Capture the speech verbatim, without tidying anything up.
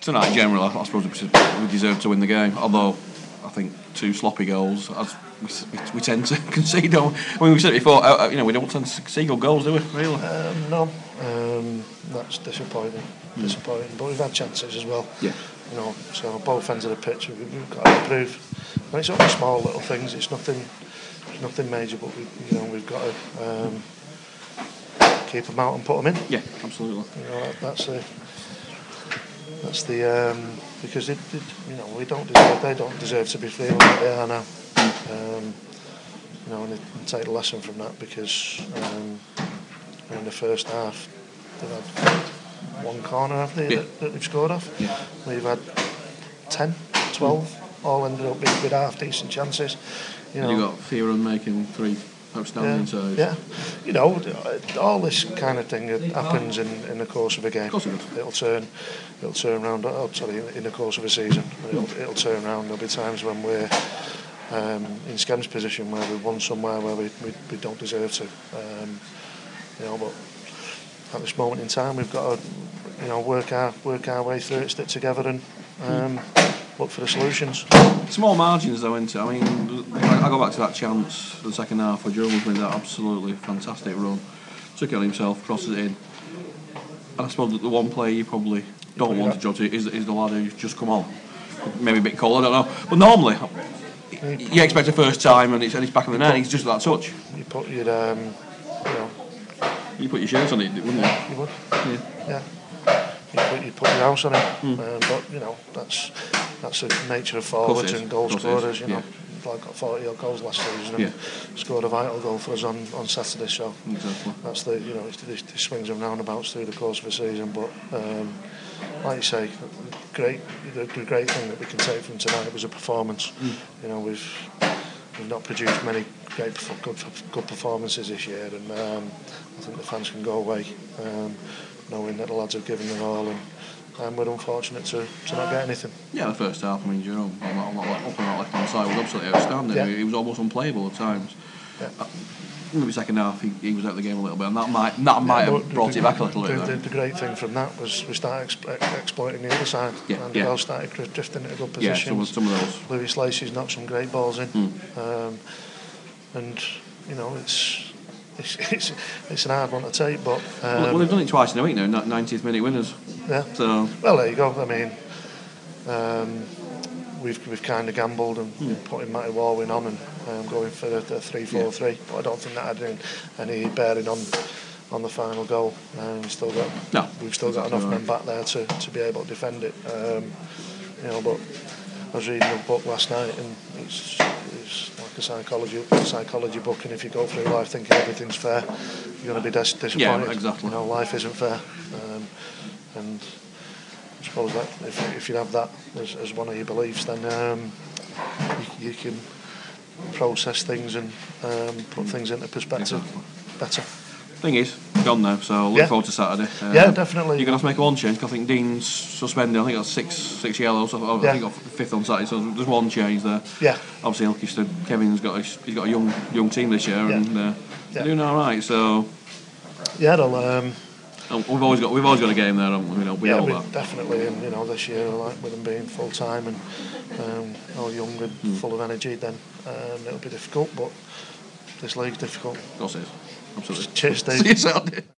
tonight, generally, I suppose we deserve to win the game. Although I think two sloppy goals, as we, we tend to concede. Don't we? I mean, we said it before. Uh, you know, we don't tend to concede goals, do we? Really? Um, no, um, that's disappointing. Mm. Disappointing. But we've had chances as well. Yeah. You know, so both ends of the pitch, we've, we've got to improve. And it's only small little things. It's nothing. It's nothing major, but we, you know, we've got to um, keep them out and put them in. Yeah, absolutely. You know, that, that's the. That's the um, because it, it, you know, we don't deserve. They don't deserve to be feeling like they are now. Um, you know, and, it, and take a lesson from that, because um, in the first half they've had one corner, have they, yeah. that, that they've scored off. Yeah. We've had ten, twelve, mm. all ended up with, with half decent chances. You know, you got Fearon making three outstanding saves. Yeah, you know, all this kind of thing happens in, in the course of a game. Of course it does. It'll turn, it'll turn around. Oh, sorry, in the course of a season, it'll, it'll turn around. There'll be times when we're um, in Skem's position where we've won somewhere where we, we, we don't deserve to. Um, you know, but at this moment in time, we've got to, you know, work our work our way through it, stick together, and um, look for the solutions. Small margins though, isn't it? I mean, I go back to that chance for the second half where Jones made that absolutely fantastic run, took it on himself, crosses it in. And I suppose that the one player you probably don't want to judge to is, is the lad who's just come on. Maybe a bit cold, I don't know. But normally, you expect a first time and it's, and it's back in the net, he's just that touch. You put your, um, you know, you put your shirt on it, wouldn't you? You would. Yeah. Yeah. You put, you put your house on it. Mm. Um, but, you know, that's that's the nature of forwards and goal scorers, you know. Yeah. Like got forty odd goals last season and yeah. scored a vital goal for us on, on Saturday, so exactly. That's the, you know, it's the, the swings and roundabouts through the course of a season. But um, like you say, great the, the great thing that we can take from tonight was a performance. Mm. You know, we've we've not produced many great good good performances this year, and um, I think the fans can go away um, knowing that the lads have given their all, and and we're unfortunate to, to not get anything. Yeah, the first half, I mean, Jerome, on that, on that, up on that left-hand side was absolutely outstanding. Yeah. He was almost unplayable at times. Yeah. Uh, in the second half, he, he was out of the game a little bit, and that might that might yeah, have brought the, it back a little the, bit. The, the great thing from that was we started exp- exploiting the other side, yeah, and yeah. the ball started drifting into good positions. Yeah, some, some of those. Lewis Lacey's knocked some great balls in, mm. um, and you know it's. It's, it's, it's an hard one to take, but um, well, well, they've done it twice in a week now. ninetieth minute winners. Yeah. So well, there you go. I mean, um, we've we've kind of gambled and mm. putting Matty Walwyn on and um, going for the, the three four three. But I don't think that had any bearing on on the final goal. Um, we've still got no, we've still got enough right. men back there to, to be able to defend it. Um, you know, but I was reading a book last night, and it's. it's a psychology psychology book, and if you go through life thinking everything's fair, you're going to be dis- disappointed. Yeah, exactly. You know, life isn't fair, um, and I suppose that if, if you have that as, as one of your beliefs, then um, you, you can process things and um, put things into perspective exactly. better. Thing is, gone now, so look yeah. forward to Saturday. Um, yeah, definitely. You're going to have to make one change. I think Dean's suspended. I think that's six six yellows. I, I yeah. think got fifth on Saturday, so there's one change there. Yeah. Obviously, Ilkeston, Kevin's got a, he's got a young young team this year, yeah. and uh, yeah. they're doing all right. So yeah, they'll. Um, we've always got we've always got a game there, haven't we? You know, we yeah, know we, that. definitely. And you know, this year, like with them being full time and um, all young and mm. full of energy, then um, it'll be difficult. But this league's difficult. Of course it is. Absolutely. Cheers, Steve. See you Saturday.